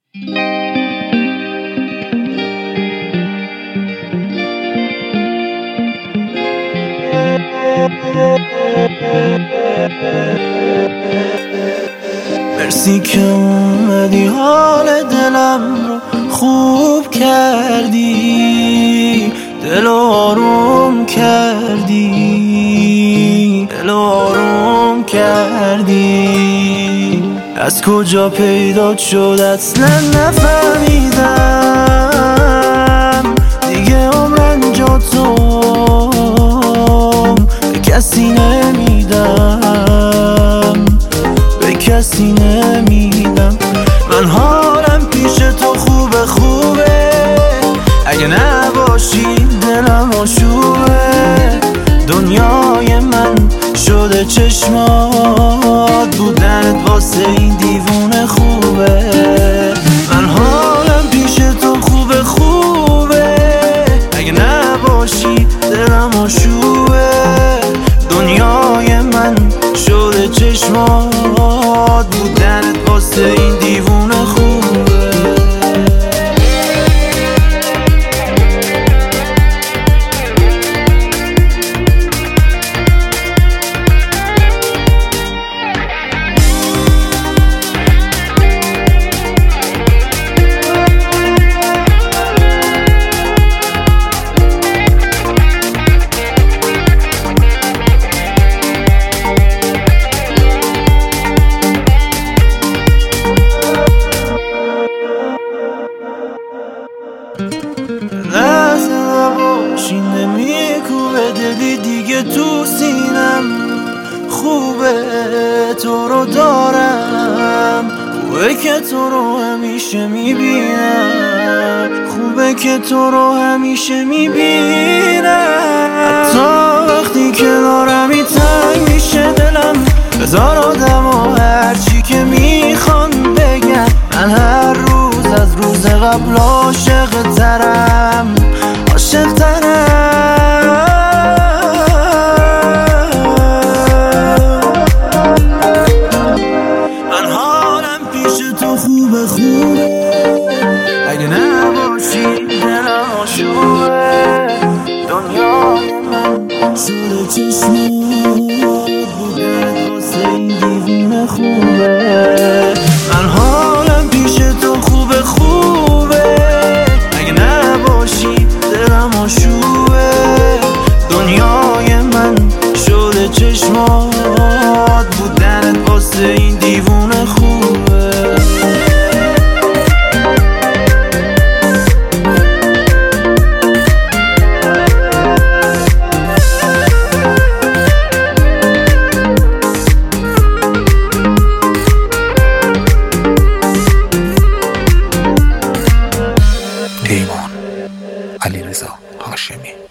مرسی که اومدی حال دلم رو خوب کردی، دل آروم کردی، دل آروم کردی. از کجا پیدا شد اصلا نفهمیدم، دیگه عمرن جا تو به کسی نمیدم، به کسی نمیدم. من حالم پیش تو خوبه خوبه، اگه نباشی دلم آشوبه. دنیای من شده چشمات، بودنت واسه این دیوونه خوبه. من حالم پیش تو خوبه خوبه، اگه نباشی دلم آشوبه. دنیای من شده چشمات، بودنت واسه این دیوونه خوبه. لحظه نباشی نمیکوبه دلی دیگه تو سینم. خوبه تو رو دارم، خوبه که تو رو همیشه میبینم، خوبه که تو رو همیشه میبینم. حتی وقتی که کنارمی تنگ میشه دلم، بذار آدم و هرچی که میخوان بگن. من هر روز از روز قبل عاشق ترم، عاشق ترم. من حالم پیش تو خوبه خوبه، اگه نباشی دلم آشوبه. دنیای من شده چشمات، بودن واسه این دیوونه خوبه. من حالم پیش تو خوبه خوبه، اگه نباشی دلم آشوبه. دنیای من شده چشمات، بودنت واسه این دیوونه خوبه. پیمان علیرضا هاشمی.